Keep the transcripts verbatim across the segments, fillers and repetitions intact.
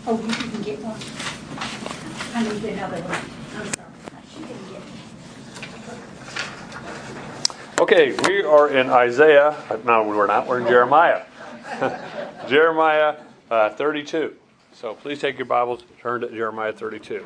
Oh, you didn't get one? I need another one. I'm sorry. She didn't get one. Okay, we are in Isaiah. No, we're not. We're in Jeremiah. Jeremiah uh, thirty-two. So please take your Bibles, turn to Jeremiah thirty-two.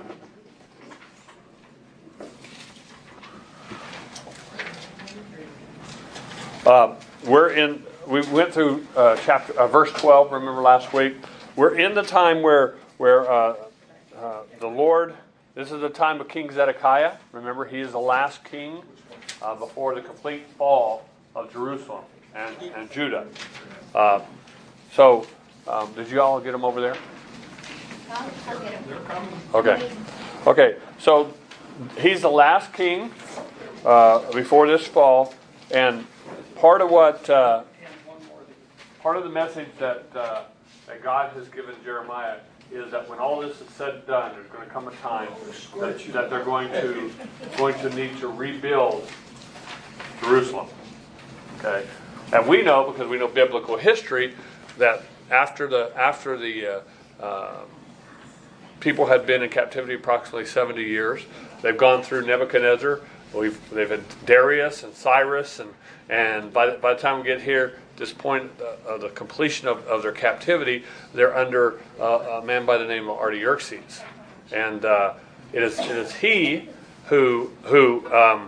Uh, we're in. We went through uh, chapter uh, verse twelve. Remember last week? We're in the time where where uh, uh, the Lord. This is the time of King Zedekiah. Remember, he is the last king uh, before the complete fall of Jerusalem and, and Judah. Uh, so, um, did you all get them over there? I'll, I'll get them. Okay. Okay. So he's the last king uh, before this fall, and part of what uh, part of the message that uh, that God has given Jeremiah is that when all this is said and done, there's going to come a time that, that they're going to going to need to rebuild Jerusalem. Okay, and we know, because we know biblical history, that after the after the uh, uh, people had been in captivity approximately seventy years, they've gone through Nebuchadnezzar. We've they've had Darius and Cyrus, and and by the, by the time we get here, this point of the completion of, of their captivity, they're under uh, a man by the name of Artaxerxes, and uh, it is it is he who who um,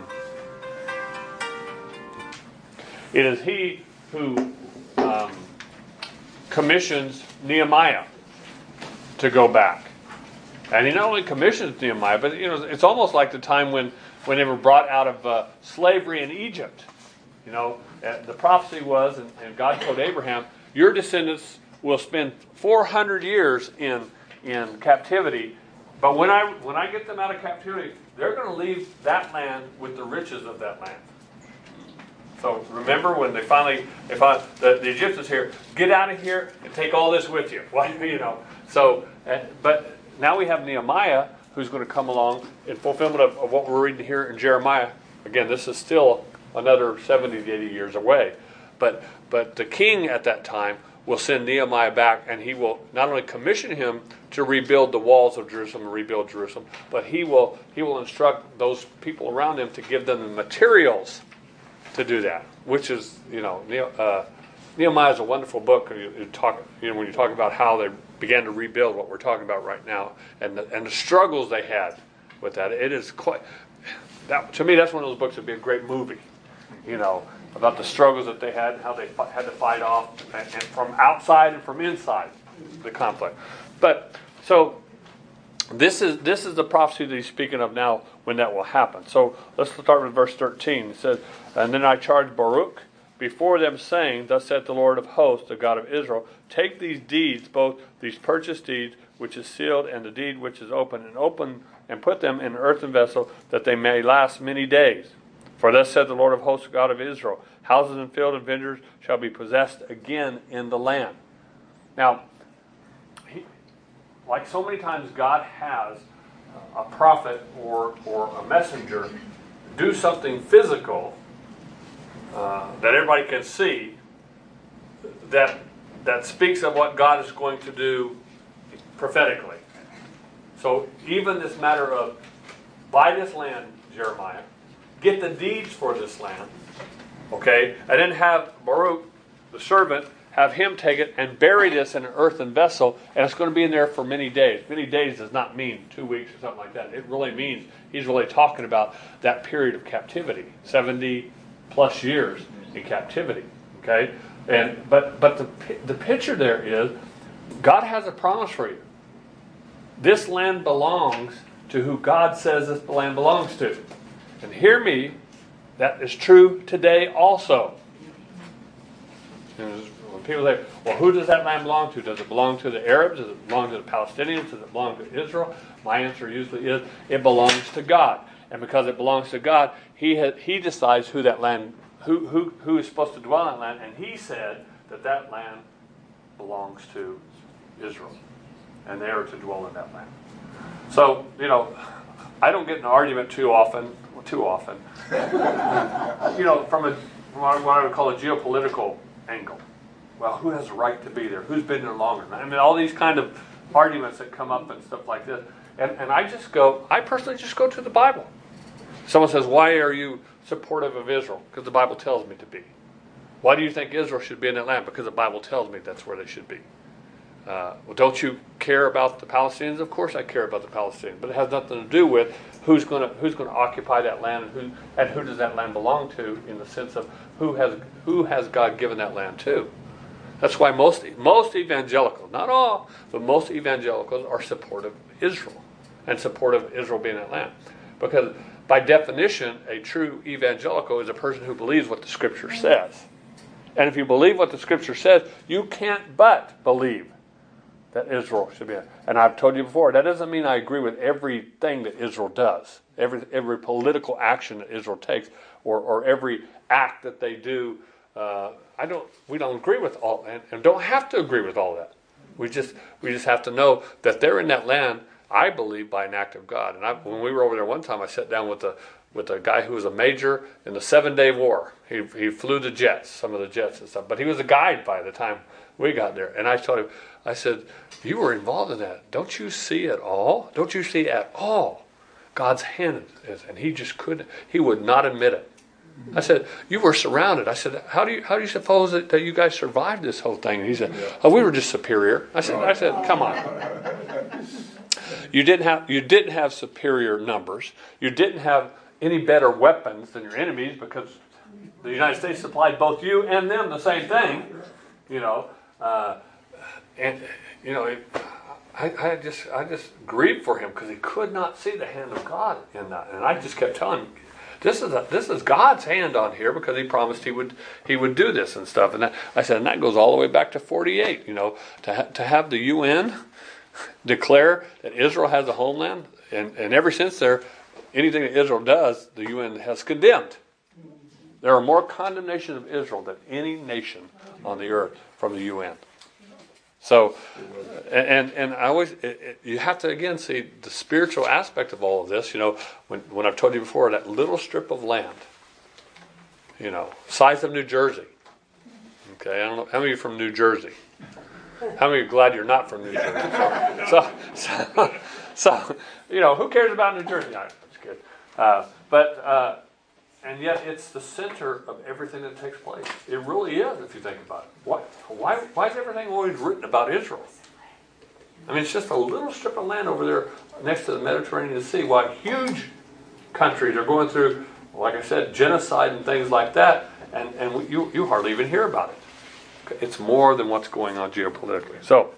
it is he who um, commissions Nehemiah to go back, and he not only commissions Nehemiah, but you know it's almost like the time when when they were brought out of uh, slavery in Egypt. You know, the prophecy was, and, and God told Abraham, your descendants will spend four hundred years in in captivity, but when I when I get them out of captivity, they're going to leave that land with the riches of that land. So remember when they finally, they finally the, the Egyptians here, get out of here and take all this with you. Well, you know, so, uh, but now we have Nehemiah who's going to come along in fulfillment of, of what we're reading here in Jeremiah. Again, this is still another seventy to eighty years away. But but the king at that time will send Nehemiah back, and he will not only commission him to rebuild the walls of Jerusalem and rebuild Jerusalem, but he will he will instruct those people around him to give them the materials to do that. Which is, you know, uh, Nehemiah is a wonderful book. You, you talk, you know, when you talk about how they began to rebuild what we're talking about right now, and the, and the struggles they had with that. It is quite that to me. That's one of those books that'd be a great movie. You know, about the struggles that they had and how they f- had to fight off and, and from outside and from inside the conflict. But so this is this is the prophecy that he's speaking of now when that will happen. So let's start with verse thirteen. It says, and then I charged Baruch before them, saying, thus saith the Lord of hosts, the God of Israel, take these deeds, both these purchase deeds, which is sealed, and the deed which is open, and open and put them in an earthen vessel, that they may last many days. For thus said the Lord of hosts, God of Israel, houses and fields and vineyards shall be possessed again in the land. Now, he, like so many times God has a prophet or, or a messenger do something physical uh, that everybody can see that, that speaks of what God is going to do prophetically. So even this matter of buy this land, Jeremiah, get the deeds for this land, okay, and then have Baruch, the servant, have him take it and bury this in an earthen vessel, and it's going to be in there for many days. Many days does not mean two weeks or something like that. It really means he's really talking about that period of captivity, seventy plus years in captivity, okay. And but but the the picture there is God has a promise for you. This land belongs to who God says this land belongs to. And hear me, that is true today also. And when people say, well, who does that land belong to? Does it belong to the Arabs? Does it belong to the Palestinians? Does it belong to Israel? My answer usually is, it belongs to God. And because it belongs to God, He has, He decides who that land, who, who, who is supposed to dwell in that land. And He said that that land belongs to Israel. And they are to dwell in that land. So, you know, I don't get in an argument too often, well, too often, you know, from, a, from what I would call a geopolitical angle. Well, who has the right to be there? Who's been there longer? I mean, all these kind of arguments that come up and stuff like this. And, and I just go, I personally just go to the Bible. Someone says, why are you supportive of Israel? Because the Bible tells me to be. Why do you think Israel should be in that land? Because the Bible tells me that's where they should be. Uh, well, don't you care about the Palestinians? Of course I care about the Palestinians, but it has nothing to do with who's going to who's going to occupy that land and who and who does that land belong to, in the sense of who has who has God given that land to. That's why most most evangelicals, not all, but most evangelicals are supportive of Israel and supportive of Israel being in that land, because by definition, a true evangelical is a person who believes what the Scripture says. And if you believe what the Scripture says, you can't but believe that Israel should be in. And I've told you before, that doesn't mean I agree with everything that Israel does, every every political action that Israel takes, or, or every act that they do. Uh, I don't. We don't agree with all, and, and don't have to agree with all that. We just we just have to know that they're in that land, I believe, by an act of God. And I, when we were over there one time, I sat down with a with a guy who was a major in the Seven Day War. He he flew the jets, some of the jets and stuff, but he was a guide by the time we got there. And I told him, I said, you were involved in that. Don't you see at all? Don't you see at all God's hand in this? And he just couldn't. He would not admit it. I said, you were surrounded. I said, how do you how do you suppose that, that you guys survived this whole thing? And he said, oh, we were just superior. I said, I said, come on. You didn't have you didn't have superior numbers. You didn't have any better weapons than your enemies, because the United States supplied both you and them the same thing. You know, uh, and you know, it, I, I just I just grieved for him because he could not see the hand of God in that, and I just kept telling him, This is a, this is God's hand on here, because He promised He would He would do this and stuff. And that, I said, and that goes all the way back to forty-eight. You know, to ha- to have the U N declare that Israel has a homeland, and, and ever since there, anything that Israel does, the U N has condemned. There are more condemnations of Israel than any nation on the earth from the U N. So, and and I always, it, it, you have to again see the spiritual aspect of all of this. You know, when when I've told you before, that little strip of land, you know, size of New Jersey. Okay, I don't know how many of you are from New Jersey. How many are glad you're not from New Jersey? So, so, so, so you know, who cares about New Jersey? No, it's good, uh, but. Uh, And yet it's the center of everything that takes place. It really is, if you think about it. Why, why, why is everything always written about Israel? I mean, it's just a little strip of land over there next to the Mediterranean Sea, while huge countries are going through, like I said, genocide and things like that, and, and you, you hardly even hear about it. It's more than what's going on geopolitically. So,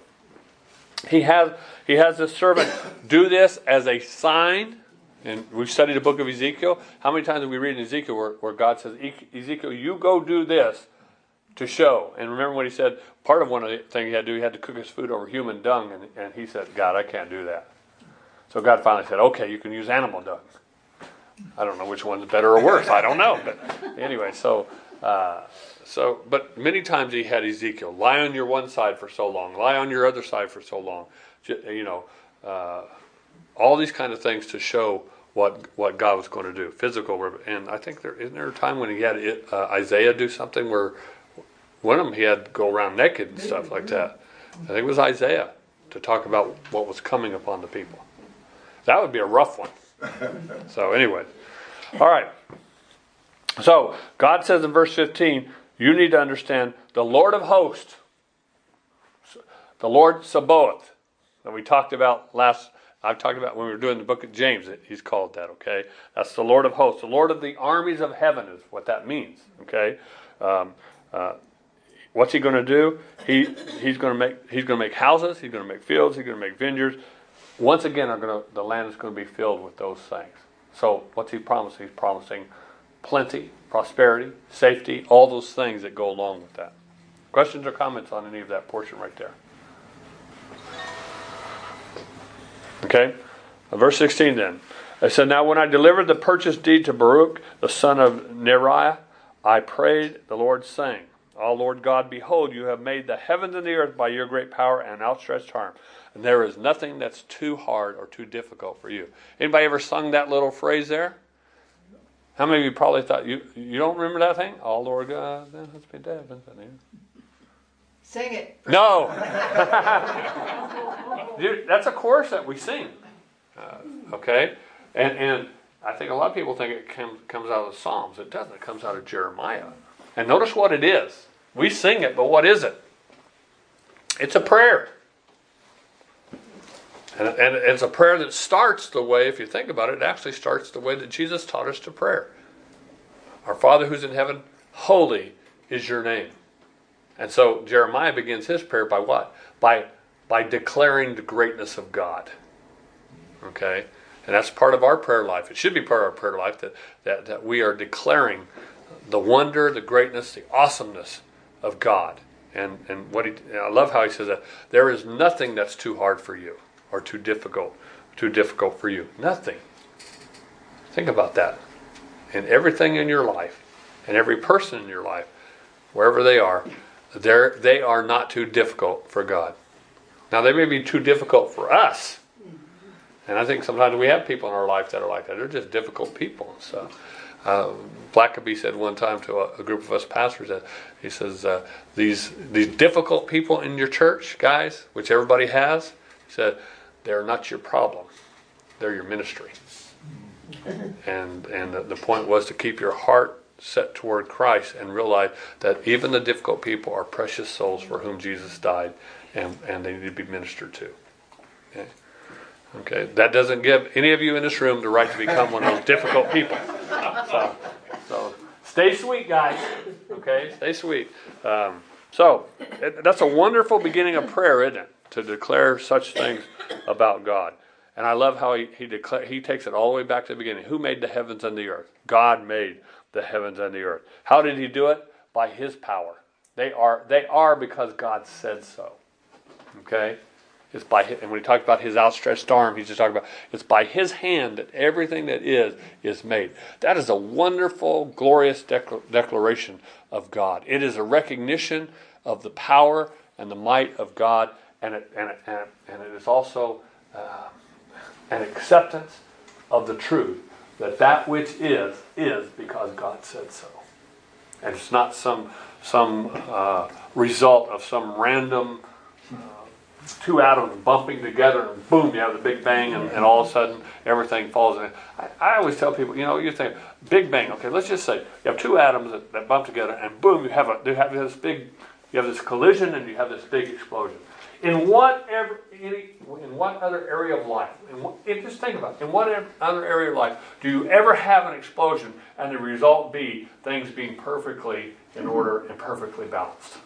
he has, he has this servant do this as a sign. And we've studied the book of Ezekiel. How many times have we read in Ezekiel where, where God says, Ezekiel, you go do this to show. And remember what he said, part of one of the things he had to do, he had to cook his food over human dung. And, and he said, God, I can't do that. So God finally said, okay, you can use animal dung. I don't know which one's better or worse. I don't know. But anyway, so, uh, so, but many times he had Ezekiel, lie on your one side for so long, lie on your other side for so long. You know, uh, all these kind of things to show what what God was going to do, physical. And I think there isn't there a time when he had it, uh, Isaiah do something where one of them he had to go around naked and stuff like that. I think it was Isaiah to talk about what was coming upon the people. That would be a rough one. So anyway, all right. So God says in verse fifteen, you need to understand the Lord of hosts, the Lord Sabaoth, that we talked about last. I've talked about when we were doing the book of James, he's called that, okay? That's the Lord of hosts. The Lord of the armies of heaven is what that means, okay? Um, uh, what's he going to do? He He's going to make he's going to make houses, he's going to make fields, he's going to make vineyards. Once again, are going to, the land is going to be filled with those things. So what's he promising? He's promising plenty, prosperity, safety, all those things that go along with that. Questions or comments on any of that portion right there? Okay, verse sixteen then. It said, now when I delivered the purchase deed to Baruch, the son of Neriah, I prayed the Lord, saying, O Lord God, behold, you have made the heavens and the earth by your great power and outstretched arm. And there is nothing that's too hard or too difficult for you. Anybody ever sung that little phrase there? How many of you probably thought, you you don't remember that thing? Oh Lord God, that's been heavens and the earth. Sing it. No. Dude, that's a chorus that we sing. Uh, okay? And and I think a lot of people think it comes comes out of the Psalms. It doesn't. It comes out of Jeremiah. And notice what it is. We sing it, but what is it? It's a prayer. And, and it's a prayer that starts the way, if you think about it, it actually starts the way that Jesus taught us to pray. Our Father who's in heaven, holy is your name. And so Jeremiah begins his prayer by what? By, by declaring the greatness of God. Okay? And that's part of our prayer life. It should be part of our prayer life that, that, that we are declaring the wonder, the greatness, the awesomeness of God. And and what he, I love how he says that there is nothing that's too hard for you or too difficult, too difficult for you. Nothing. Think about that. And everything in your life, and every person in your life, wherever they are, they're, they are not too difficult for God. Now they may be too difficult for us. And I think sometimes we have people in our life that are like that. They're just difficult people. So uh, Blackaby said one time to a, a group of us pastors that he says, uh, these these difficult people in your church, guys, which everybody has, he said, they're not your problem. They're your ministry. And and the, the point was to keep your heart set toward Christ and realize that even the difficult people are precious souls for whom Jesus died, and, and they need to be ministered to. Okay? Okay, that doesn't give any of you in this room the right to become one of those difficult people. So, so stay sweet, guys. Okay, stay sweet. Um, so it, that's a wonderful beginning of prayer, isn't it? To declare such things about God. And I love how he he, declare, he takes it all the way back to the beginning. Who made the heavens and the earth? God made the heavens and the earth. How did he do it? By his power. They are they are because God said so. Okay. It's by his, and when he talks about his outstretched arm, he's just talking about it's by his hand that everything that is is made. That is a wonderful, glorious decla- declaration of God. It is a recognition of the power and the might of God, and it and it, and it, and it is also uh, an acceptance of the truth that that which is is because God said so, and it's not some some uh, result of some random. Uh, two atoms bumping together and boom, you have the Big Bang, and, and all of a sudden everything falls in. I, I always tell people, you know, you think Big Bang. Okay, let's just say you have two atoms that, that bump together, and boom, you have a you have this big, you have this collision, and you have this big explosion. In what ever, any, in what other area of life? In what, if just think about it, in what other area of life do you ever have an explosion and the result be things being perfectly in order and perfectly balanced?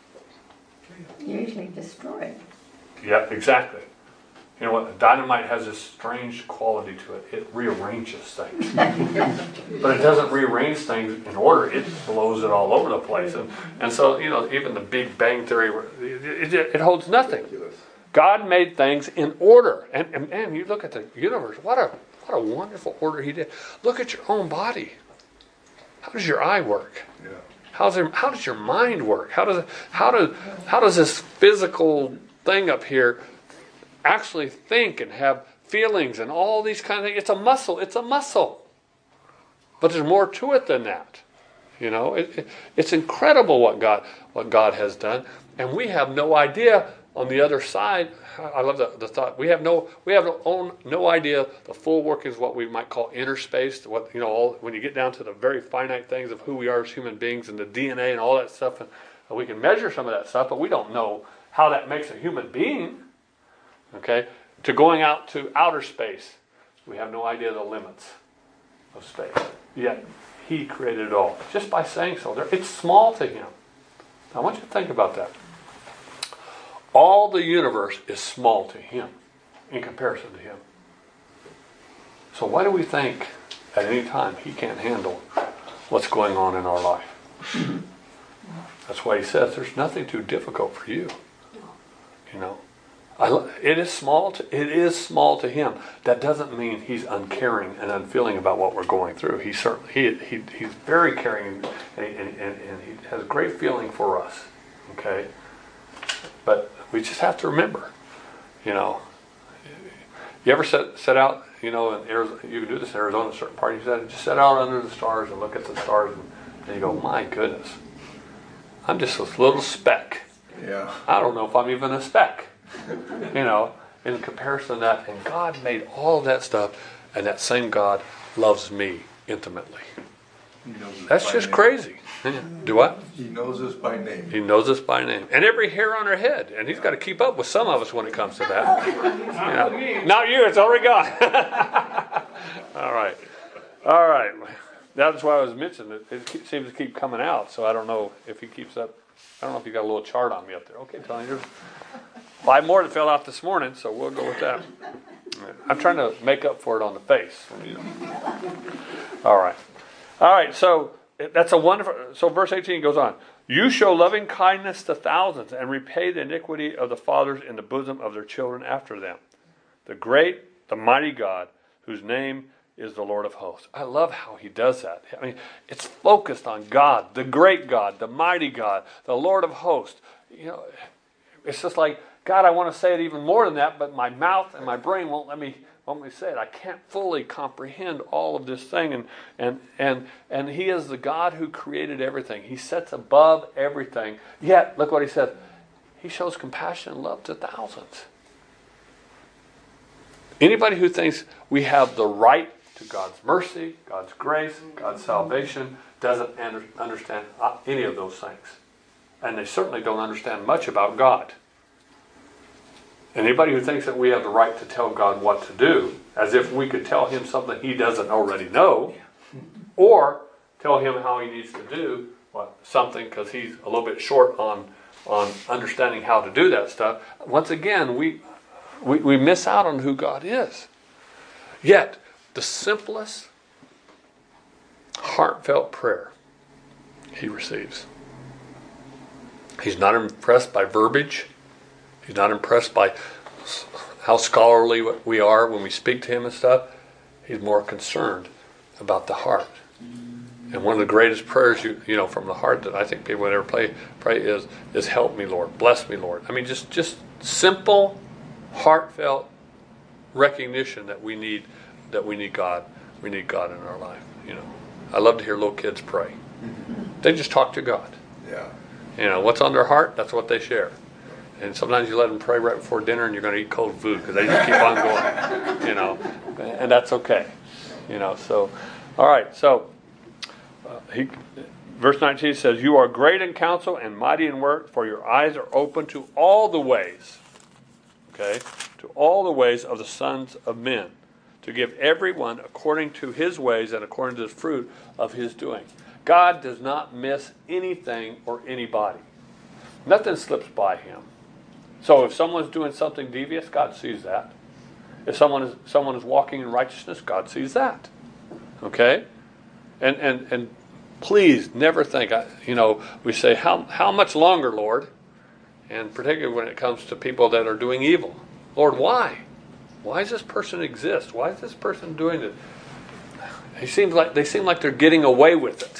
Usually destroyed. Yeah, exactly. You know what? Dynamite has this strange quality to it. It rearranges things. But it doesn't rearrange things in order. It blows it all over the place. And, and so, you know, even the Big Bang Theory, it, it, it holds nothing. God made things in order. And, and man, you look at the universe, what a what a wonderful order he did. Look at your own body. How does your eye work? Yeah. How's there, how does your mind work? How does how do how does this physical thing up here actually think and have feelings and all these kind of things? It's a muscle. It's a muscle. But there's more to it than that. You know, it, it, it's incredible what God what God has done, and we have no idea. On the other side, I love the, the thought. We have no we have no, own, no idea the full workings of what we might call inner space. What you know, all, when you get down to the very finite things of who we are as human beings and the D N A and all that stuff, and, and we can measure some of that stuff, but we don't know how that makes a human being. Okay, to going out to outer space, we have no idea the limits of space. Yet He created it all just by saying so. There, it's small to Him. I want you to think about that. All the universe is small to Him in comparison to Him. So why do we think at any time He can't handle what's going on in our life? That's why He says there's nothing too difficult for you. You know, I, it is small. To, it is small to Him. That doesn't mean He's uncaring and unfeeling about what we're going through. He certainly he, he he's very caring, and, and, and, and He has great feeling for us. Okay, but we just have to remember, you know. You ever set set out, you know, in Arizona, you can do this in Arizona, certain parties, you just set out under the stars and look at the stars, and, and you go, my goodness, I'm just this little speck Yeah. I don't know if I'm even a speck, you know, in comparison to that. And God made all of that stuff, and that same God loves me intimately. He knows us That's by just name. crazy. Do what? He knows us by name. He knows us by name. And every hair on our head. And he's got to keep up with some of us when it comes to that. Yeah. Not you, it's already gone. All right. All right. That's why I was mentioning it. It keep- seems to keep coming out, so I don't know if he keeps up. I don't know if you got a little chart on me up there. Okay, Tony, there's five more that fell out this morning, so we'll go with that. I'm trying to make up for it on the face. All right. All right, so that's a wonderful, so verse eighteen goes on. You show loving kindness to thousands and repay the iniquity of the fathers in the bosom of their children after them. The great, the mighty God, whose name is the Lord of hosts. I love how he does that. I mean, it's focused on God, the great God, the mighty God, the Lord of hosts. You know, it's just like, God, I want to say it even more than that, but my mouth and my brain won't let me won't let me say it. I can't fully comprehend all of this thing. And and and and he is the God who created everything. He sits above everything. Yet, look what he says. He shows compassion and love to thousands. Anybody who thinks we have the right to God's mercy, God's grace, God's salvation, doesn't under, understand any of those things. And they certainly don't understand much about God. Anybody who thinks that we have the right to tell God what to do, as if we could tell him something he doesn't already know, or tell him how he needs to do what, something because he's a little bit short on, on understanding how to do that stuff, once again, we, we, we miss out on who God is. Yet, the simplest, heartfelt prayer he receives. He's not impressed by verbiage. He's not impressed by how scholarly we are when we speak to him and stuff. He's more concerned about the heart. And one of the greatest prayers, you you know, from the heart that I think people would ever pray, pray is, is help me, Lord. Bless me, Lord. I mean, just, just simple, heartfelt recognition that we need that we need God. We need God in our life. You know, I love to hear little kids pray. They just talk to God. Yeah. You know, what's on their heart, that's what they share. And sometimes you let them pray right before dinner and you're going to eat cold food because they just keep on going, you know, and that's okay. You know, so, all right, so, uh, he, verse nineteen says, you are great in counsel and mighty in work, for your eyes are open to all the ways, okay, to all the ways of the sons of men, to give everyone according to his ways and according to the fruit of his doing. God does not miss anything or anybody. Nothing slips by him. So if someone's doing something devious, God sees that. If someone is someone is walking in righteousness, God sees that. Okay? And and and please never think, you know, we say, how how much longer, Lord? And particularly when it comes to people that are doing evil. Lord, why? Why does this person exist? Why is this person doing it? He seems like they seem like they're getting away with it.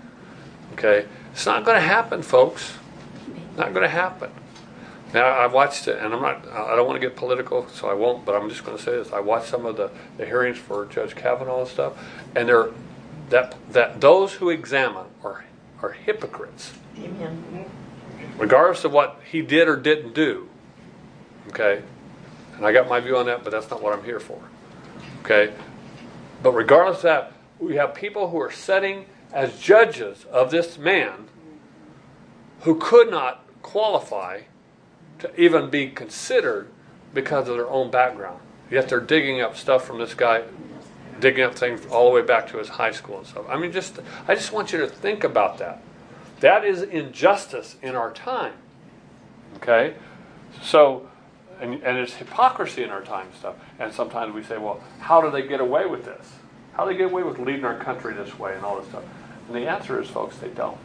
Okay? It's not going to happen, folks. Not going to happen. Now, I've watched it, and I'm not, I don't want to get political, so I won't, but I'm just going to say this. I watched some of the, the hearings for Judge Kavanaugh and stuff, and they're, that, that those who examine are, are hypocrites. Amen. Regardless of what he did or didn't do. Okay? And I got my view on that, but that's not what I'm here for. Okay? But regardless of that, we have people who are sitting as judges of this man who could not qualify to even be considered because of their own background. Yet they're digging up stuff from this guy, digging up things all the way back to his high school and stuff. I mean, just I just want you to think about that. That is injustice in our time. Okay? So, and, and it's hypocrisy in our time and stuff. And sometimes we say, well, how do they get away with this? How do they get away with leading our country this way and all this stuff? And the answer is, folks, they don't.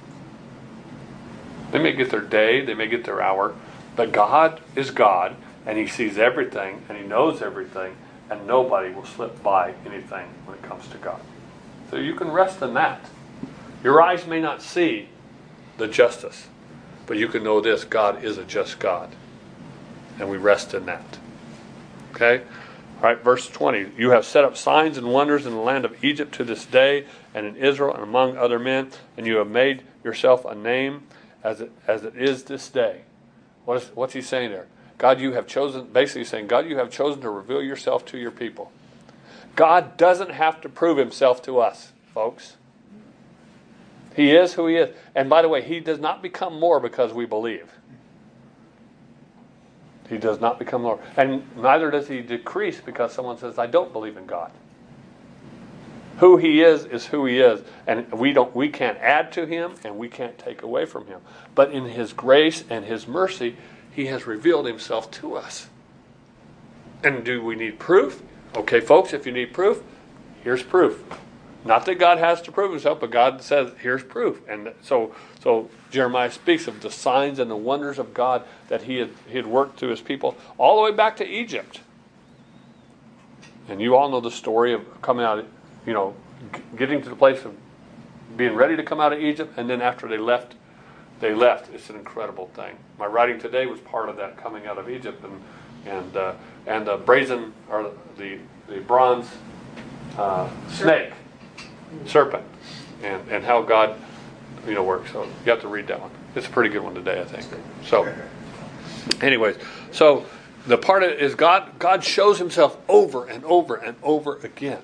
They may get their day, they may get their hour, but God is God, and he sees everything, and he knows everything, and nobody will slip by anything when it comes to God. So you can rest in that. Your eyes may not see the justice, but you can know this: God is a just God, and we rest in that. Okay? All right, verse twenty. You have set up signs and wonders in the land of Egypt to this day, and in Israel and among other men, and you have made yourself a name as it, as it is this day. What is, what's he saying there? God, you have chosen, basically saying, God, you have chosen to reveal yourself to your people. God doesn't have to prove himself to us, folks. He is who he is. And by the way, he does not become more because we believe. He does not become more. And neither does he decrease because someone says, I don't believe in God. Who he is is who he is, and we don't we can't add to him and we can't take away from him. But in his grace and his mercy, he has revealed himself to us. And do we need proof? Okay, folks, if you need proof, here's proof. Not that God has to prove himself, but God says, here's proof. And so so Jeremiah speaks of the signs and the wonders of God that he had he had worked through his people all the way back to Egypt. And you all know the story of coming out of, you know, getting to the place of being ready to come out of Egypt, and then after they left, they left. It's an incredible thing. My writing today was part of that coming out of Egypt, and and uh, and the brazen or the the bronze uh, snake, serpent, and and how God, you know, works. So you have to read that one. It's a pretty good one today, I think. So, anyways, so the part of it is God. God shows himself over and over and over again.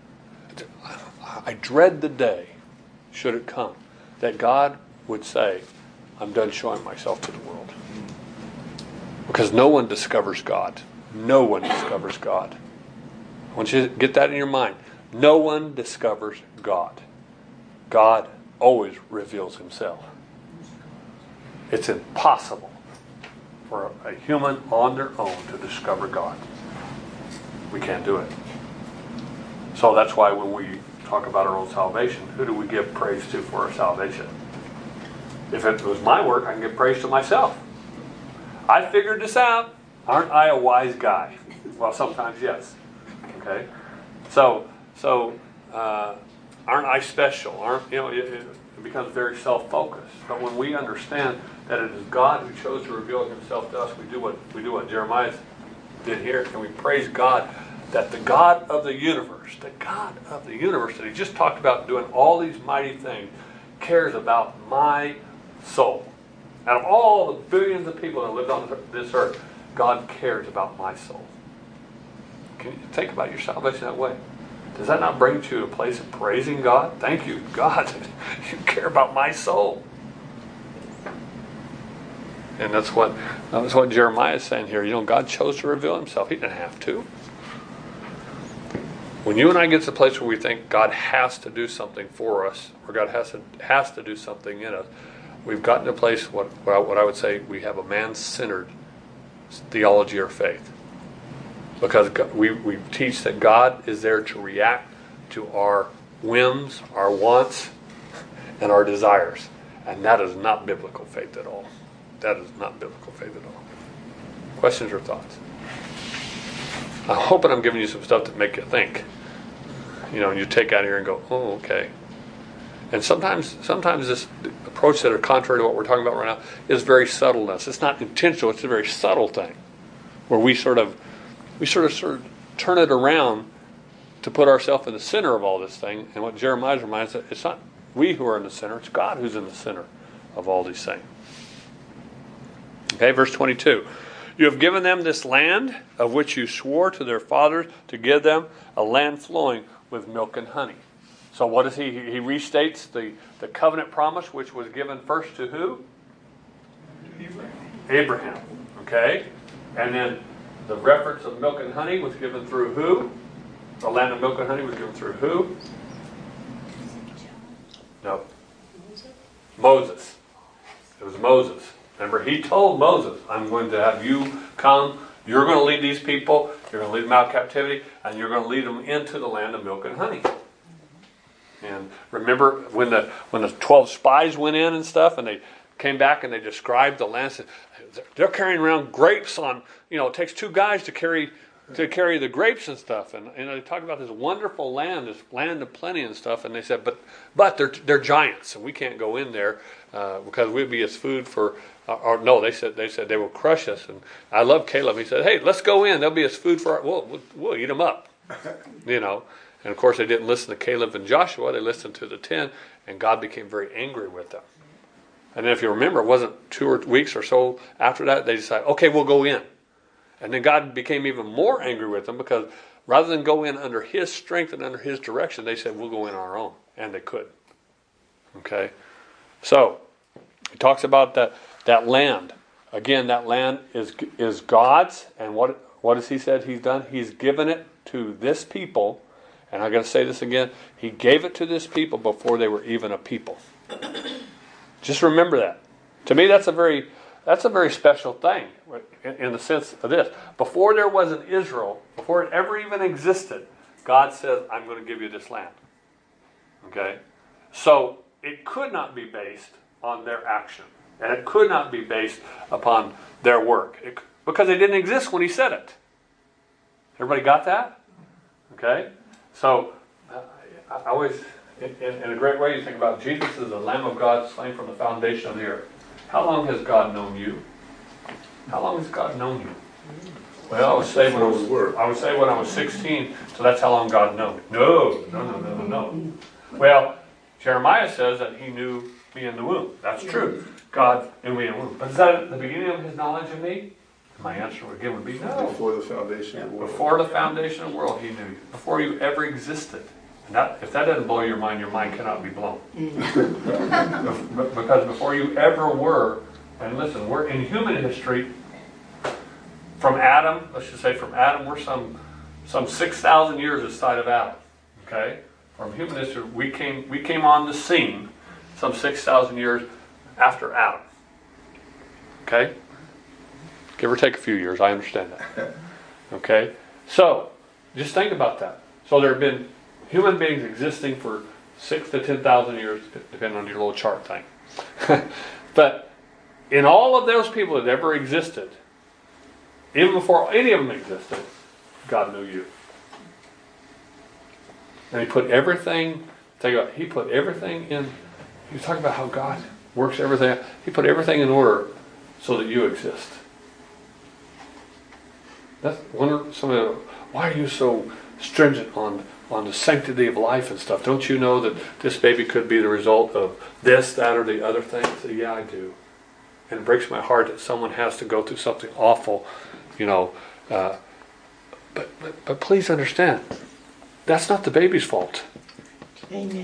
I dread the day, should it come, that God would say, I'm done showing myself to the world. Because no one discovers God. No one discovers God. I want you to get that in your mind. No one discovers God. God always reveals himself. It's impossible for a human on their own to discover God. We can't do it. So that's why when we talk about our own salvation, who do we give praise to for our salvation? If it was my work, I can give praise to myself. I figured this out. Aren't I a wise guy? Well, sometimes yes. Okay, so so uh, aren't I special? Aren't you know? It, it becomes very self-focused. But when we understand that it is God who chose to reveal himself to us, we do what we do what Jeremiah did here, and we praise God. That the God of the universe, the God of the universe that he just talked about doing all these mighty things, cares about my soul. Out of all the billions of people that lived on this earth, God cares about my soul. Can you think about your salvation that way? Does that not bring you to a place of praising God? Thank you, God, you care about my soul. And that's what that's what Jeremiah is saying here. You know, God chose to reveal himself. He didn't have to. When you and I get to the place where we think God has to do something for us, or God has to has to do something in us, we've gotten to a place what what I would say we have a man-centered theology or faith, because we we teach that God is there to react to our whims, our wants, and our desires, and that is not biblical faith at all. That is not biblical faith at all. Questions or thoughts? I'm hoping I'm giving you some stuff to make you think. You know, and you take out here and go, oh, okay. And sometimes sometimes this approach that are contrary to what we're talking about right now is very subtleness. It's not intentional, it's a very subtle thing. Where we sort of we sort of sort of turn it around to put ourselves in the center of all this thing. And what Jeremiah reminds us, it's not we who are in the center, it's God who's in the center of all these things. Okay, verse twenty-two. You have given them this land of which you swore to their fathers to give them, a land flowing with milk and honey. So what does he, he restates the, the covenant promise which was given first to who? Abraham. Abraham. Okay? And then the reference of milk and honey was given through who? The land of milk and honey was given through who? No. Moses. It was Moses. Remember, he told Moses, I'm going to have you come, you're going to lead these people, you're going to lead them out of captivity, and you're going to lead them into the land of milk and honey. And remember when the when the twelve spies went in and stuff, and they came back and they described the land, said, they're carrying around grapes on, you know, it takes two guys to carry to carry the grapes and stuff. And, and they talk about this wonderful land, this land of plenty and stuff, and they said, but but they're they're giants, and we can't go in there uh, because we'd be as food for. Or no, they said they said they will crush us. And I love Caleb. He said, "Hey, let's go in. They'll be as food for our. We'll we'll, we'll eat them up." You know. And of course, they didn't listen to Caleb and Joshua. They listened to the ten, and God became very angry with them. And then if you remember, it wasn't two or weeks or so after that, they decided, okay, we'll go in. And then God became even more angry with them because rather than go in under his strength and under his direction, they said, we'll go in on our own. And they couldn't. Okay? So, he talks about that, that land. Again, that land is is God's. And what, what has he said he's done? He's given it to this people. And I'm going to say this again. He gave it to this people before they were even a people. Just remember that. To me, that's a very that's a very special thing in, in the sense of this. Before there was an Israel, before it ever even existed, God says, I'm going to give you this land. Okay? So, it could not be based on their action. And it could not be based upon their work. It, because they didn't exist when he said it. Everybody got that? Okay? So, uh, I always, in, in a great way, you think about Jesus as the Lamb of God slain from the foundation of the earth. How long has God known you? How long has God known you? Well, I would say when I was, I would say when I was sixteen, so that's how long God known me. No, no, no, no, no, no. Well, Jeremiah says that he knew me in the womb. That's true. God knew me in the womb. But is that the beginning of his knowledge of me? My answer again would be no. Before the foundation of the world. Before the foundation of the world, he knew you. Before you ever existed. And that, if that doesn't blow your mind, your mind cannot be blown. Because before you ever were, and listen, we're in human history, from Adam, let's just say from Adam, we're some some six thousand years aside of Adam. Okay? From human history, we came we came on the scene some six thousand years after Adam. Okay? Give or take a few years, I understand that. Okay? So, just think about that. So there have been human beings existing for six to ten thousand years, depending on your little chart thing. But in all of those people that ever existed, even before any of them existed, God knew you. And he put everything, think about, he put everything in, he was talking about how God works everything, he put everything in order so that you exist. That's one of some of the, why are you so stringent on on the sanctity of life and stuff? Don't you know that this baby could be the result of this, that, or the other thing? I say, yeah, I do. And it breaks my heart that someone has to go through something awful, you know. Uh, but, but but please understand, that's not the baby's fault. Amen.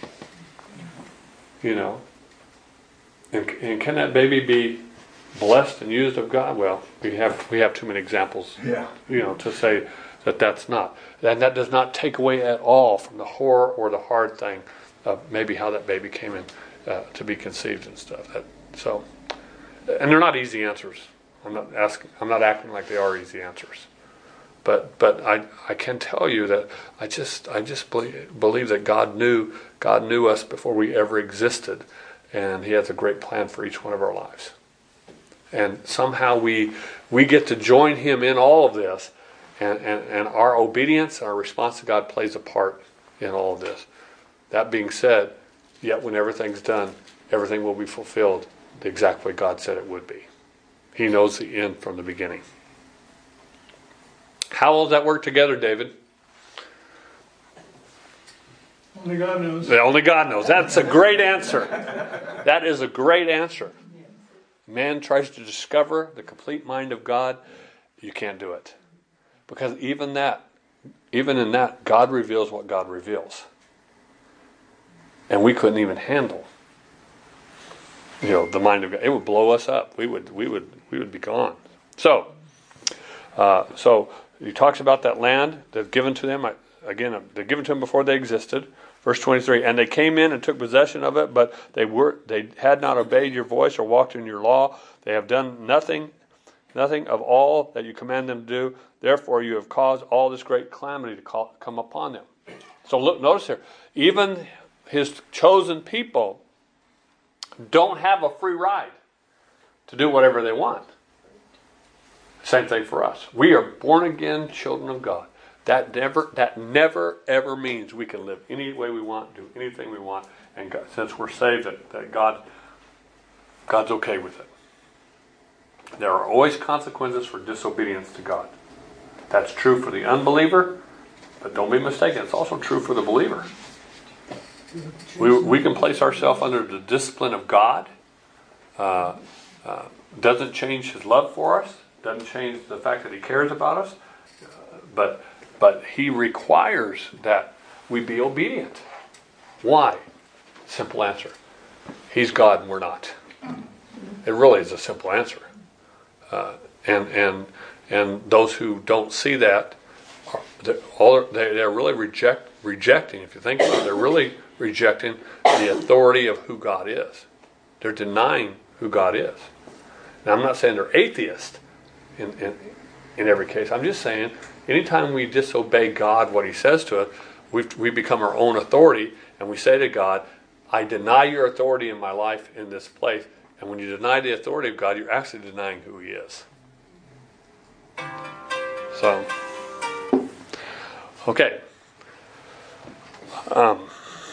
You know. And, and can that baby be blessed and used of God? Well, we have we have too many examples, Yeah. you know, to say that that's not. And that does not take away at all from the horror or the hard thing of maybe how that baby came in uh, to be conceived and stuff. That, so, and they're not easy answers. I'm not asking. I'm not acting like they are easy answers. But but I I can tell you that I just I just believe, believe that God knew God knew us before we ever existed, and He has a great plan for each one of our lives. And somehow we we get to join Him in all of this, and, and, and our obedience, our response to God plays a part in all of this. That being said, yet when everything's done, everything will be fulfilled the exact way God said it would be. He knows the end from the beginning. How will that work together, David? Only God knows. Only God knows. That's a great answer. That is a great answer. Man tries to discover the complete mind of God. You can't do it. Because even that, even in that, God reveals what God reveals. And we couldn't even handle, you know, the mind of God. It would blow us up. We would, we would, we would be gone. So, uh, so he talks about that land that's given to them. Again, they're given to them before they existed. Verse twenty-three, and they came in and took possession of it, but they were they had not obeyed your voice or walked in your law. They have done nothing, nothing of all that you command them to do. Therefore, you have caused all this great calamity to call, come upon them. So look, notice here, even His chosen people don't have a free ride to do whatever they want. Same thing for us. We are born again children of God. That never, that never, ever means we can live any way we want, do anything we want, and God, since we're saved, that, that God, God's okay with it. There are always consequences for disobedience to God. That's true for the unbeliever, but don't be mistaken, it's also true for the believer. We we can place ourselves under the discipline of God, uh, uh, doesn't change his love for us, doesn't change the fact that he cares about us, uh, but but he requires that we be obedient. Why? Simple answer. He's God and we're not. It really is a simple answer. Uh, and and and those who don't see that, are, they're, all, they, they're really reject rejecting. If you think about it, they're really rejecting the authority of who God is. They're denying who God is. Now, I'm not saying they're atheists in, in, in every case. I'm just saying anytime we disobey God, what he says to us, we've, we become our own authority, and we say to God, I deny your authority in my life in this place. And when you deny the authority of God, you're actually denying who he is. So, okay. Um,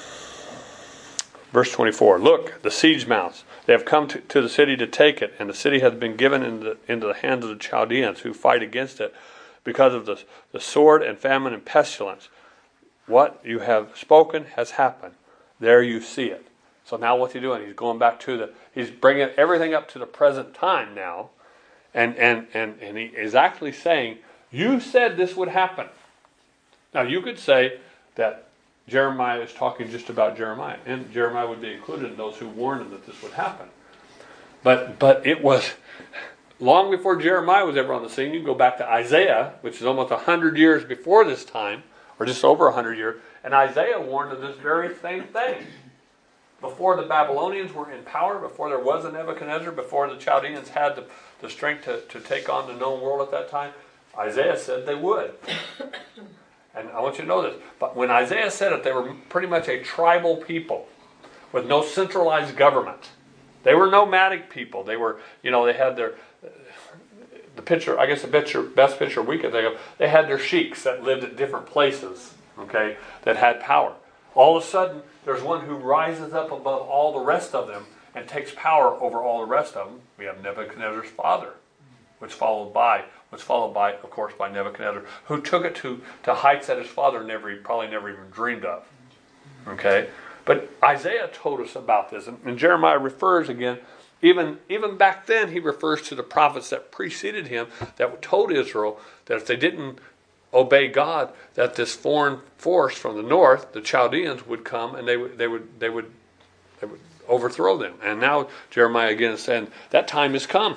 verse twenty-four. Look, the siege mounts. They have come to, to the city to take it, and the city has been given into, into the hands of the Chaldeans who fight against it because of the, the sword and famine and pestilence. What you have spoken has happened. There you see it. So now what's he doing? He's going back to the, he's bringing everything up to the present time now, and, and, and, and he is actually saying, you said this would happen. Now you could say that Jeremiah is talking just about Jeremiah, and Jeremiah would be included in those who warned him that this would happen. But but it was long before Jeremiah was ever on the scene. You can go back to Isaiah, which is almost a hundred years before this time, or just over a hundred years, and Isaiah warned of this very same thing. Before the Babylonians were in power, before there was a Nebuchadnezzar, before the Chaldeans had the, the strength to, to take on the known world at that time, Isaiah said they would. And I want you to know this. But when Isaiah said it, they were pretty much a tribal people with no centralized government. They were nomadic people. They were, you know, they had their, the picture, I guess the picture, best picture we could think of, they had their sheiks that lived at different places, okay, that had power. All of a sudden, there's one who rises up above all the rest of them and takes power over all the rest of them. We have Nebuchadnezzar's father, which followed by, was followed by, of course, by Nebuchadnezzar, who took it to, to heights that his father never, probably never even dreamed of. Okay? But Isaiah told us about this, and, and Jeremiah refers again, even, even back then he refers to the prophets that preceded him that told Israel that if they didn't obey God, that this foreign force from the north, the Chaldeans, would come and they would they would they would they would overthrow them. And now Jeremiah again is saying that time has come.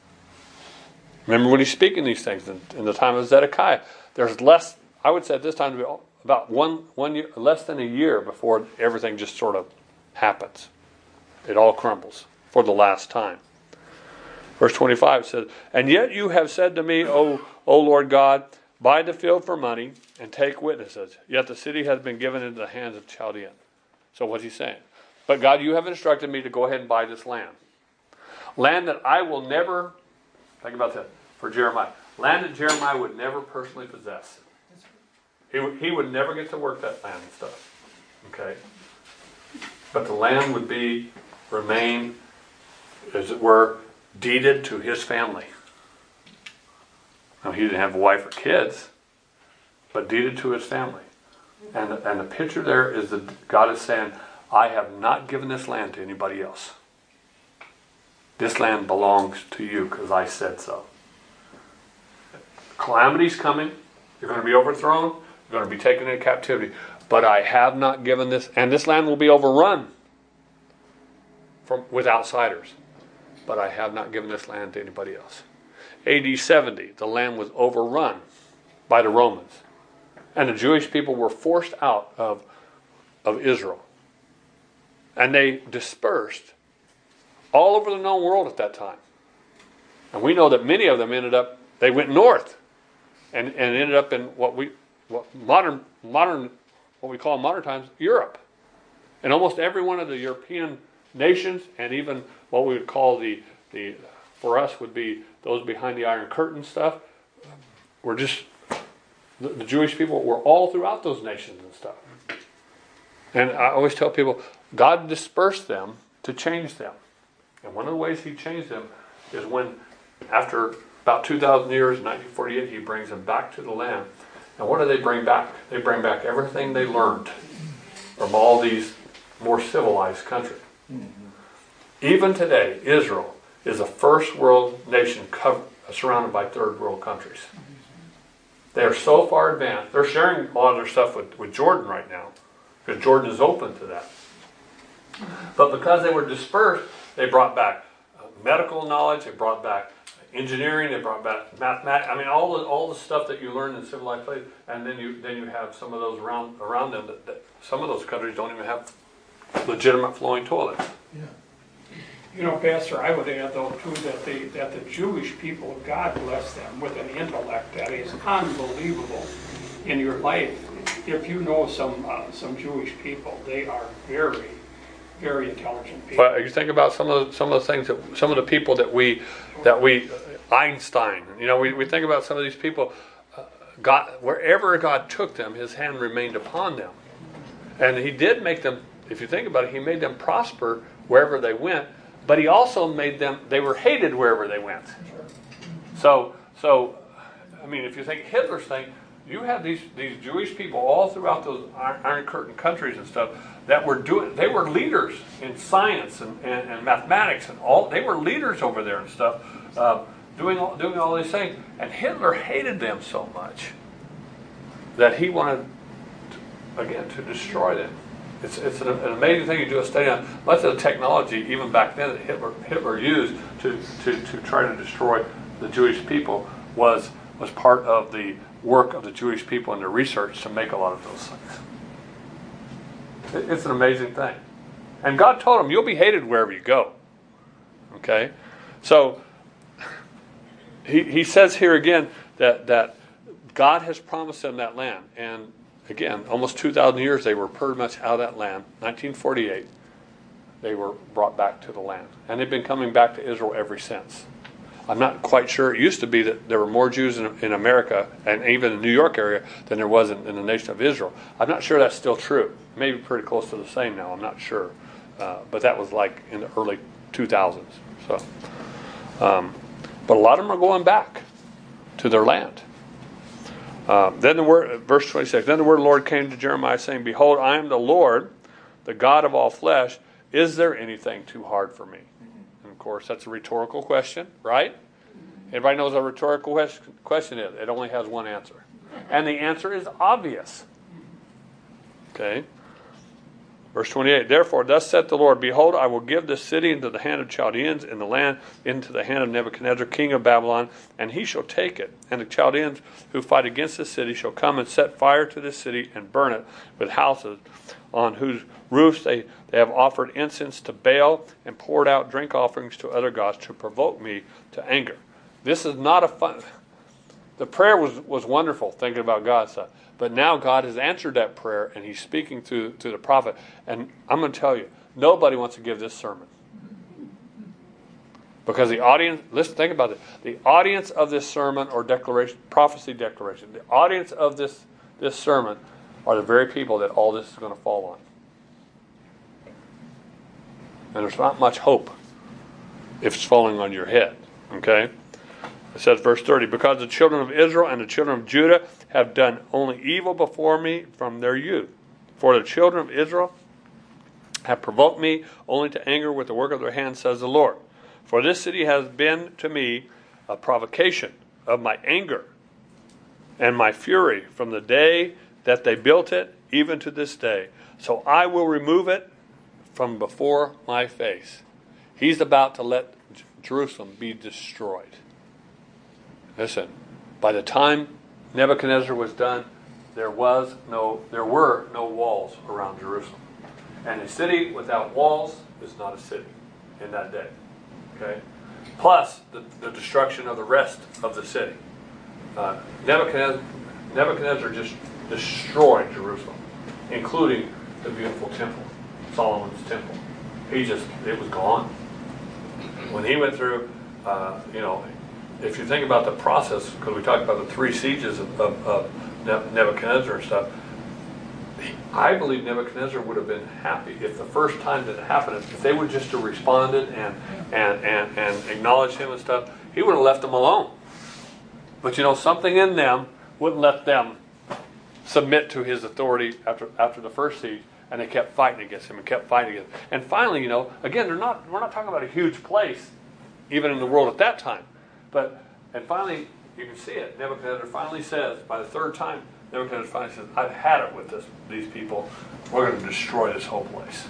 Remember when he's speaking these things in, in the time of Zedekiah. There's less, I would say at this time, to be about one one year, less than a year before everything just sort of happens. It all crumbles for the last time. Verse twenty-five says, "And yet you have said to me, O O Lord God, buy the field for money and take witnesses. Yet the city has been given into the hands of Chaldeans." So what's he saying? But God, you have instructed me to go ahead and buy this land. Land that I will never, think about that for Jeremiah. Land that Jeremiah would never personally possess. He, he would never get to work that land and stuff. Okay? But the land would be, remain, as it were, deeded to his family. Now, he didn't have a wife or kids, but deeded to his family. And, and the picture there is that God is saying, I have not given this land to anybody else. This land belongs to you because I said so. Calamity's coming. You're going to be overthrown. You're going to be taken into captivity. But I have not given this, and this land will be overrun from, with outsiders. But I have not given this land to anybody else. A D seventy, the land was overrun by the Romans. And the Jewish people were forced out of, of Israel. And they dispersed all over the known world at that time. And we know that many of them ended up, they went north and, and ended up in what we, what modern, modern, what we call in modern times, Europe. And almost every one of the European nations, and even what we would call the, the for us would be those behind the Iron Curtain stuff, were just, the, the Jewish people were all throughout those nations and stuff. And I always tell people, God dispersed them to change them. And one of the ways he changed them is when, after about two thousand years, in nineteen forty-eight, he brings them back to the land. And what do they bring back? They bring back everything they learned from all these more civilized countries. Mm-hmm. Even today, Israel is a first world nation covered, surrounded by third world countries. They are so far advanced. They're sharing a lot of their stuff with, with Jordan right now, because Jordan is open to that. But because they were dispersed, they brought back uh, medical knowledge, they brought back engineering, they brought back mathematics. I mean, all the all the stuff that you learn in civilized place, and then you then you have some of those around around them. That, that some of those countries don't even have legitimate flowing toilets. Yeah. You know, Pastor, I would add though too that the that the Jewish people, God bless them with an intellect that is unbelievable in your life. If you know some uh, some Jewish people, they are very, very intelligent people. But you think about some of the, some of the things that some of the people that we that we Einstein. You know, we, we think about some of these people. Uh, God, wherever God took them, His hand remained upon them, and He did make them. If you think about it, He made them prosper wherever they went. But He also made them, they were hated wherever they went. So, so I mean, if you think Hitler's thing, you have these, these Jewish people all throughout those Iron Curtain countries and stuff that were doing, they were leaders in science and, and, and mathematics and all, they were leaders over there and stuff, uh, doing, all, doing all these things. And Hitler hated them so much that he wanted, to, again, to destroy them. It's, it's an, an amazing thing. You do a study on much of the technology, even back then, that Hitler, Hitler used to, to, to try to destroy the Jewish people was, was part of the work of the Jewish people and their research to make a lot of those things. It, it's an amazing thing. And God told him, you'll be hated wherever you go. Okay? So, he, he says here again that, that God has promised them that land. And again, almost two thousand years they were pretty much out of that land. nineteen forty-eight, they were brought back to the land. And they've been coming back to Israel ever since. I'm not quite sure. It used to be that there were more Jews in, in America, and even in the New York area, than there was in, in the nation of Israel. I'm not sure that's still true. Maybe pretty close to the same now. I'm not sure. Uh, but that was like in the early two thousands. So, um, but a lot of them are going back to their land. Uh, then the word, verse twenty-six, then the word of the Lord came to Jeremiah saying, behold, I am the Lord, the God of all flesh. Is there anything too hard for me? And of course, that's a rhetorical question, right? Everybody knows what a rhetorical question is. It only has one answer. And the answer is obvious. Okay. Verse twenty-eight, therefore, thus saith the Lord, behold, I will give this city into the hand of Chaldeans, and the land into the hand of Nebuchadnezzar, king of Babylon, and he shall take it. And the Chaldeans who fight against this city shall come and set fire to this city and burn it with houses on whose roofs they, they have offered incense to Baal and poured out drink offerings to other gods to provoke me to anger. This is not a fun... The prayer was, was wonderful, thinking about God's stuff. But now God has answered that prayer, and He's speaking through, through the prophet. And I'm going to tell you, nobody wants to give this sermon. Because the audience, listen, think about it. The audience of this sermon or declaration, prophecy declaration, the audience of this, this sermon are the very people that all this is going to fall on. And there's not much hope if it's falling on your head. Okay? It says, verse thirty, because the children of Israel and the children of Judah have done only evil before me from their youth. For the children of Israel have provoked me only to anger with the work of their hands, says the Lord. For this city has been to me a provocation of my anger and my fury from the day that they built it, even to this day. So I will remove it from before my face. He's about to let Jerusalem be destroyed. Listen, by the time Nebuchadnezzar was done, there was no, there were no walls around Jerusalem. And a city without walls is not a city in that day. Okay? Plus the, the destruction of the rest of the city. Uh, Nebuchadnezzar, Nebuchadnezzar just destroyed Jerusalem, including the beautiful temple, Solomon's temple. He just, it was gone. When he went through, uh, you know, if you think about the process, because we talked about the three sieges of, of, of Nebuchadnezzar and stuff, I believe Nebuchadnezzar would have been happy if the first time that it happened, if they would just have responded and, and, and, and acknowledged him and stuff, he would have left them alone. But you know, something in them wouldn't let them submit to his authority after, after the first siege, And they kept fighting against him and kept fighting against him. And finally, you know, again, they're not, we're not talking about a huge place, even in the world at that time. But, and finally, you can see it. Nebuchadnezzar finally says, by the third time, Nebuchadnezzar finally says, I've had it with this, these people. We're going to destroy this whole place.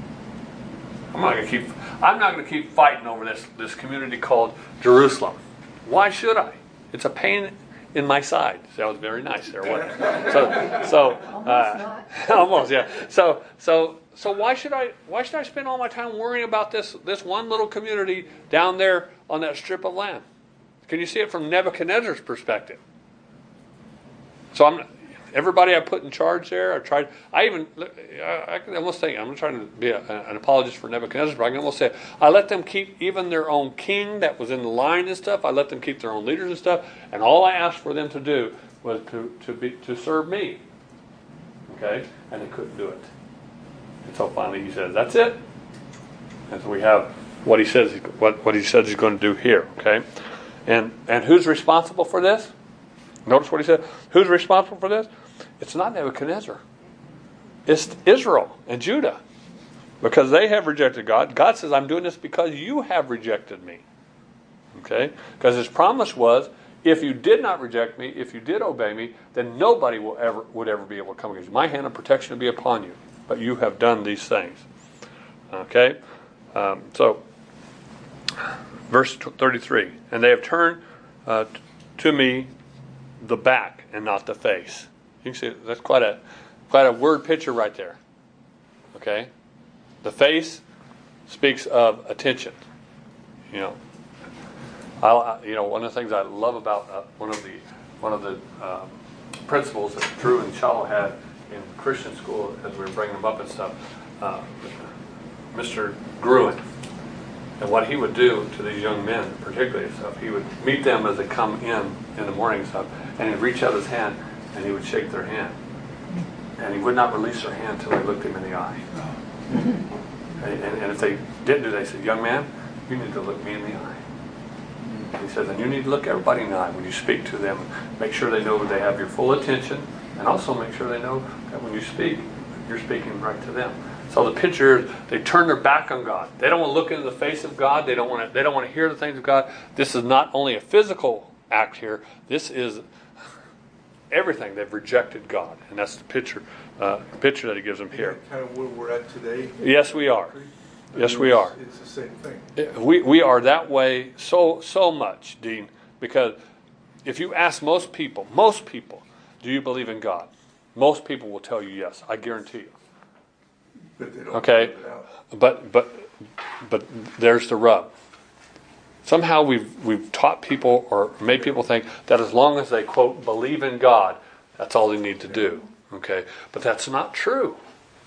I'm not going to keep, I'm not going to keep fighting over this, this community called Jerusalem. Why should I? It's a pain in my side. See, that was very nice there, wasn't it? So, so uh, almost, yeah. So, so, so why should I? Why should I spend all my time worrying about this this one little community down there on that strip of land? Can you see it from Nebuchadnezzar's perspective? So I'm everybody I put in charge there. I tried. I even I, I can almost think I'm not trying to be a, an apologist for Nebuchadnezzar, but I can almost say I let them keep even their own king that was in the line and stuff. I let them keep their own leaders and stuff, and all I asked for them to do was to to be to serve me. Okay, and they couldn't do it. And so finally he says, "That's it." And so we have what he says what what he says he's going to do here. Okay, and and who's responsible for this? Notice what he said. Who's responsible for this? It's not Nebuchadnezzar. It's Israel and Judah. Because they have rejected God. God says, I'm doing this because you have rejected me. Okay? Because his promise was, if you did not reject me, if you did obey me, then nobody will ever would ever be able to come against you. My hand of protection will be upon you. But you have done these things. Okay? Um, so, verse thirty-three. And they have turned uh, to me the back and not the face. You can see that's quite a quite a word picture right there. Okay, the face speaks of attention. You know, I you know one of the things I love about uh, one of the one of the um, principles that Drew and Shallow had in Christian school as we were bringing them up and stuff. Uh, Mister Gruen. And what he would do to these young men, particularly stuff, he would meet them as they come in in the morning and stuff, and he'd reach out his hand and he would shake their hand. And he would not release their hand until they looked him in the eye. And, and, and if they didn't do that, he said, young man, you need to look me in the eye. And he says, and you need to look everybody in the eye when you speak to them. Make sure they know they have your full attention, and also make sure they know that when you speak, you're speaking right to them. So the picture is they turn their back on God. They don't want to look into the face of God. They don't want to. They don't want to hear the things of God. This is not only a physical act here. This is everything. They've rejected God, and that's the picture. Uh, picture that he gives them here. Kind of where we're at today. Yes, we are. I Yes, mean, we it's- are. It's the same thing. We we are that way so so much, Dean. Because if you ask most people, most people, do you believe in God? Most people will tell you yes. I guarantee you. But they don't Okay, live it out. but but but there's the rub. Somehow we've we've taught people or made people think that as long as they quote believe in God, that's all they need to do. Okay, but that's not true.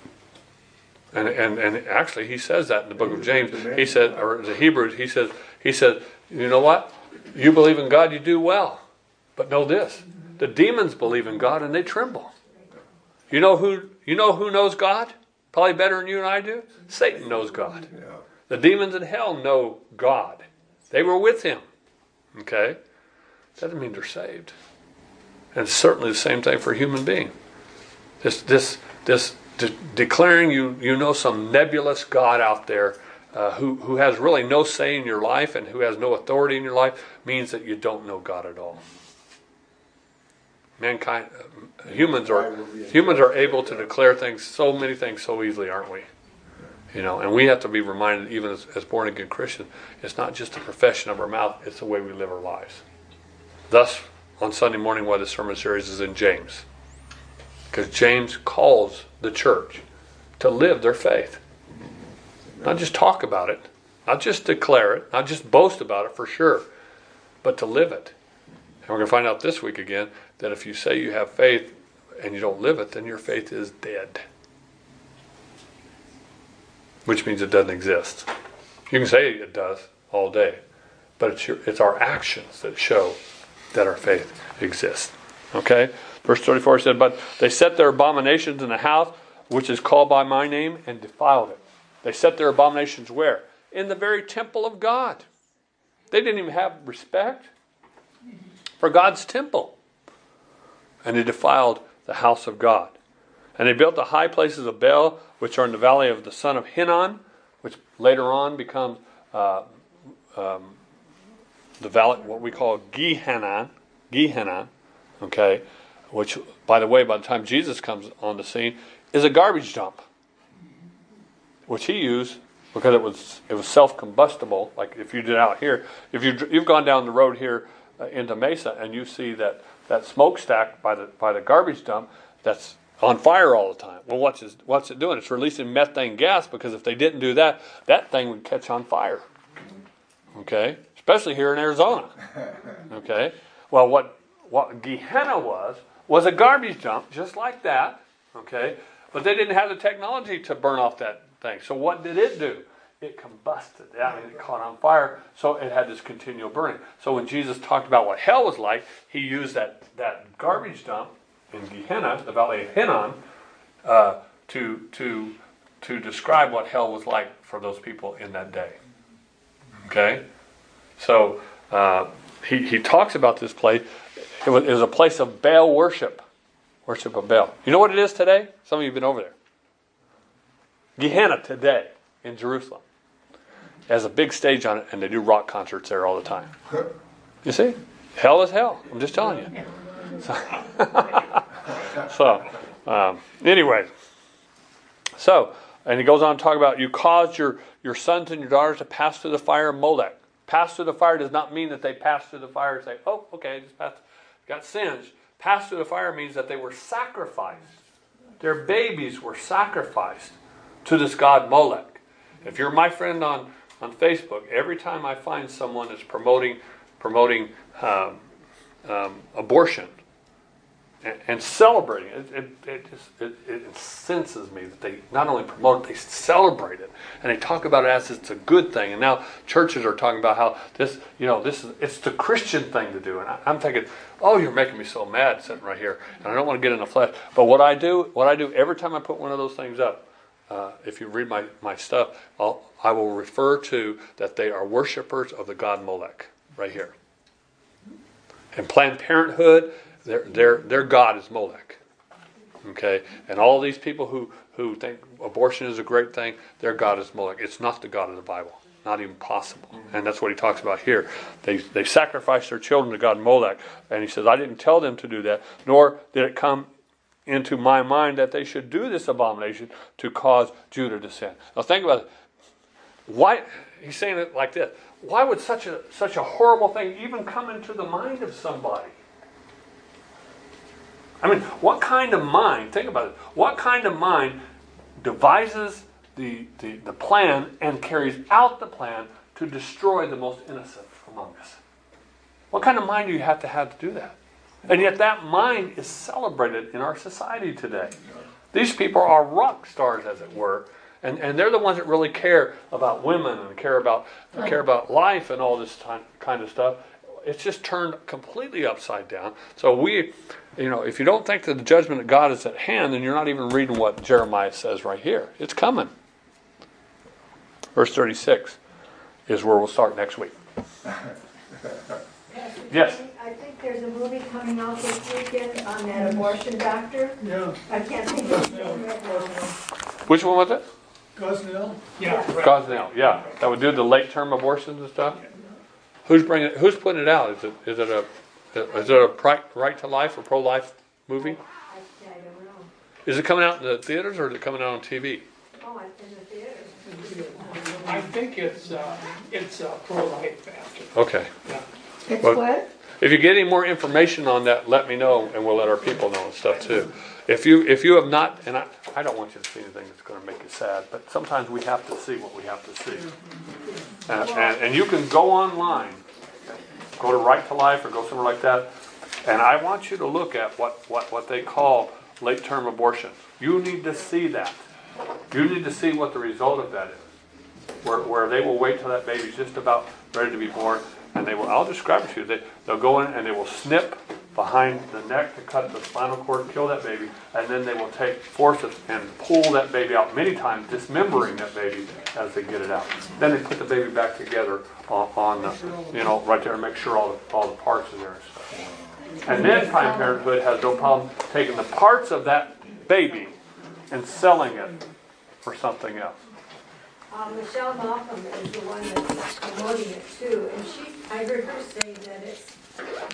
And and and actually, he says that in the book of James. He said, or the Hebrews, he says he says, you know what? You believe in God, you do well. But know this: the demons believe in God and they tremble. You know who you know who knows God? Probably better than you and I do. Satan knows God. Yeah. The demons in hell know God. They were with him. Okay? Doesn't mean they're saved. And it's certainly the same thing for a human being. This this this de- declaring you you know some nebulous God out there uh, who, who has really no say in your life and who has no authority in your life means that you don't know God at all. Mankind, uh, humans are humans are able to declare things, so many things, so easily, aren't we? You know, and we have to be reminded, even as, as born again Christians, it's not just a profession of our mouth; it's the way we live our lives. Thus, on Sunday morning, why the sermon series is in James, because James calls the church to live their faith, not just talk about it, not just declare it, not just boast about it for sure, but to live it. And we're going to find out this week again that if you say you have faith and you don't live it, then your faith is dead. Which means it doesn't exist. You can say it does all day, but it's your, it's our actions that show that our faith exists. Okay? Verse thirty-four said, but they set their abominations in the house which is called by my name and defiled it. They set their abominations where? In the very temple of God. They didn't even have respect for God's temple. And they defiled the house of God. And they built the high places of Baal, which are in the valley of the son of Hinnon, which later on becomes uh, um, the valley, what we call Gehenna, Gehenna, okay, which, by the way, by the time Jesus comes on the scene, is a garbage dump, which he used because it was it was self-combustible. Like if you did out here, if you you've gone down the road here uh, into Mesa and you see that that smokestack by the by the garbage dump that's on fire all the time. Well, what's it, what's it doing? It's releasing methane gas, because if they didn't do that, that thing would catch on fire. Okay, especially here in Arizona. Okay, well, what what Gehenna was was a garbage dump just like that. Okay, but they didn't have the technology to burn off that thing. So what did it do? It combusted. I mean, it caught on fire, so it had this continual burning. So when Jesus talked about what hell was like, he used that that garbage dump in Gehenna, the valley of Hinnon, uh, to to to describe what hell was like for those people in that day. Okay, so uh, he he talks about this place. It was, it was a place of Baal worship, worship of Baal. You know what it is today? Some of you have been over there. Gehenna today in Jerusalem has a big stage on it, and they do rock concerts there all the time. You see, hell is hell. I'm just telling you. So, so um, anyway, so, and he goes on to talk about, you caused your, your sons and your daughters to pass through the fire of Molech. Pass through the fire does not mean that they pass through the fire and say, oh, okay, just passed, got singed. Pass through the fire means that they were sacrificed. Their babies were sacrificed to this god Molech. If you're my friend on, on Facebook, every time I find someone that's promoting promoting um, um, abortion and, and celebrating it, it, it, just, it, it incenses me that they not only promote it, they celebrate it, and they talk about it as it's a good thing. And now churches are talking about how this, you know, this is it's the Christian thing to do. And I, I'm thinking, oh, you're making me so mad sitting right here, and I don't want to get in the flesh. But what I do, what I do every time I put one of those things up, uh, if you read my my stuff, I'll, I will refer to that they are worshipers of the god Molech right here. And Planned Parenthood, their their their god is Molech. Okay, and all these people who, who think abortion is a great thing, their god is Molech. It's not the God of the Bible, not even possible. And that's what he talks about here. They they sacrificed their children to god Molech, and he says, I didn't tell them to do that, nor did it come into my mind that they should do this abomination to cause Judah to sin. Now think about it. Why he's saying it like this? Why would such a such a horrible thing even come into the mind of somebody? I mean, what kind of mind, think about it, what kind of mind devises the, the, the plan and carries out the plan to destroy the most innocent among us? What kind of mind do you have to have to do that? And yet that mind is celebrated in our society today. These people are rock stars, as it were, and, and they're the ones that really care about women and care about care about life and all this time, kind of stuff. It's just turned completely upside down. So we, you know, if you don't think that the judgment of God is at hand, then you're not even reading what Jeremiah says right here. It's coming. Verse thirty-six is where we'll start next week. Yes. I think there's a movie coming out this weekend on that abortion doctor. Yeah. I can't think of it. Which one was it? Gosnell? Yeah, right. Gosnell, yeah. That would do the late term abortions and stuff. Who's bringing it? Who's putting it out? Is it is it a is it a right, right to life or pro life movie? I, I don't know. Is it coming out in the theaters or is it coming out on T V? Oh, it's in the theater. I think it's uh, it's uh, pro-life after. Okay. Yeah. It's Well- what? If you get any more information on that, let me know, and we'll let our people know and stuff too. If you if you have not, and I, I don't want you to see anything that's going to make you sad, but sometimes we have to see what we have to see. And, and, and you can go online, go to Right to Life or go somewhere like that, and I want you to look at what, what, what they call late-term abortion. You need to see that. You need to see what the result of that is, where, where they will wait till that baby's just about ready to be born, and they will, I'll describe it to you, they, they'll go in and they will snip behind the neck to cut the spinal cord, kill that baby, and then they will take forceps and pull that baby out, many times dismembering that baby as they get it out. Then they put the baby back together on, on the, you know, right there and make sure all the, all the parts are there and stuff. And then Planned Parenthood has no problem taking the parts of that baby and selling it for something else. Uh, Michelle Malcolm is the one that's promoting it too, and she, I heard her say that it's